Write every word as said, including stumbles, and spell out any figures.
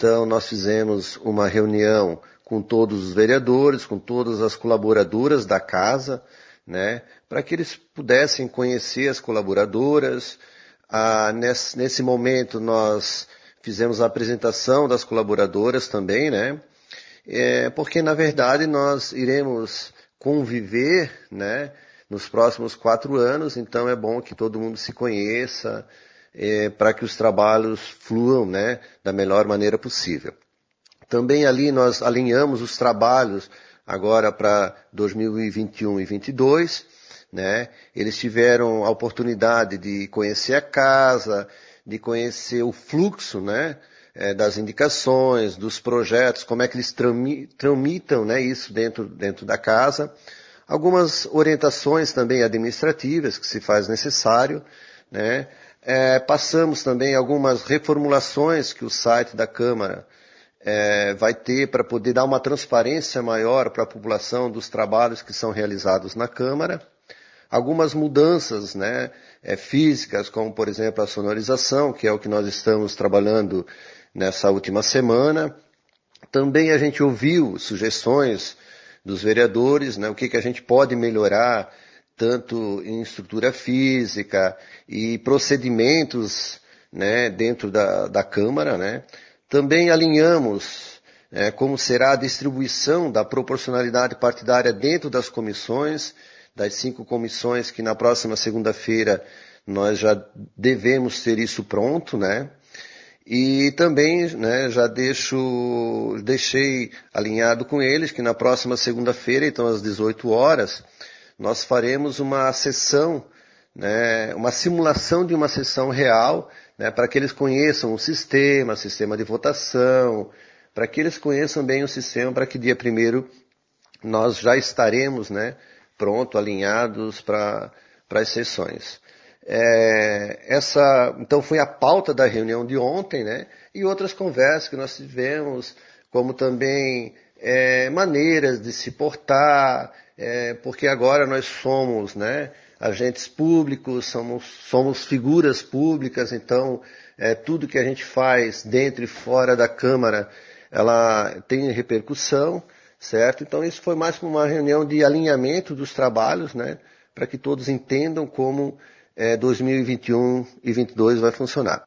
Então, nós fizemos uma reunião com todos os vereadores, com todas as colaboradoras da casa, né, para que eles pudessem conhecer as colaboradoras. Ah, nesse, nesse momento, nós fizemos a apresentação das colaboradoras também, né, é, porque, na verdade, nós iremos conviver, né, nos próximos quatro anos, então é bom que todo mundo se conheça, é, para que os trabalhos fluam, né, da melhor maneira possível. Também ali nós alinhamos os trabalhos agora para dois mil e vinte e um e vinte e dois, né? Eles tiveram a oportunidade de conhecer a casa, de conhecer o fluxo, né, é, das indicações, dos projetos, como é que eles tramitam, né, isso dentro, dentro da casa. Algumas orientações também administrativas que se faz necessário, né? É, passamos também algumas reformulações que o site da Câmara é, vai ter para poder dar uma transparência maior para a população dos trabalhos que são realizados na Câmara. Algumas mudanças, né, é, físicas, como por exemplo a sonorização, que é o que nós estamos trabalhando nessa última semana. Também a gente ouviu sugestões dos vereadores, né, o que, que a gente pode melhorar, tanto em estrutura física e procedimentos, né, dentro da, da Câmara, né. Também alinhamos, né, como será a distribuição da proporcionalidade partidária dentro das comissões, das cinco comissões que na próxima segunda-feira nós já devemos ter isso pronto, né. E também, né, já deixo, deixei alinhado com eles que na próxima segunda-feira, então às dezoito horas, nós faremos uma sessão, né, uma simulação de uma sessão real, né, para que eles conheçam o sistema, sistema de votação, para que eles conheçam bem o sistema, para que dia primeiro nós já estaremos, né, pronto, alinhados para as sessões. É, essa, então foi a pauta da reunião de ontem, né, e outras conversas que nós tivemos, como também é, maneiras de se portar, é, porque agora nós somos, né, agentes públicos, somos, somos figuras públicas, então é, tudo que a gente faz dentro e fora da Câmara, ela tem repercussão, certo? Então isso foi mais uma reunião de alinhamento dos trabalhos, né, para que todos entendam como é, dois mil e vinte e um e vinte e dois vai funcionar.